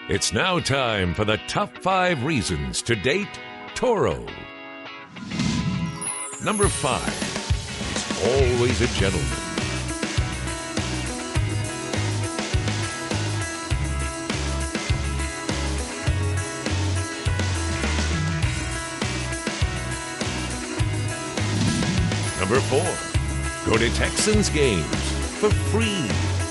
It's now time for the top 5 reasons to date Toro. Number 5, he's always a gentleman. Number 4, go to Texans games for free.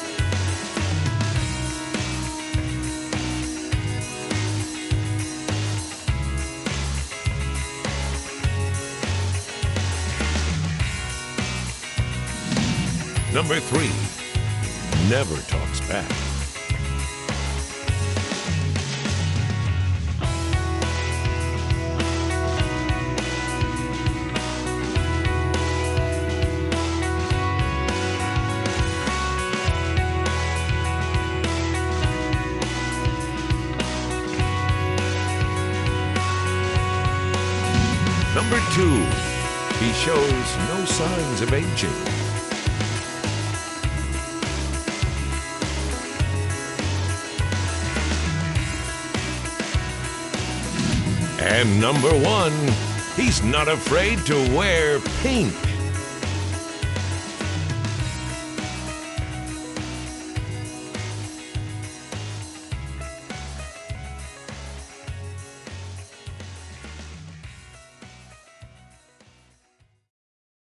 Number 3, never talks back. Number 2, he shows no signs of aging. And number 1, he's not afraid to wear pink.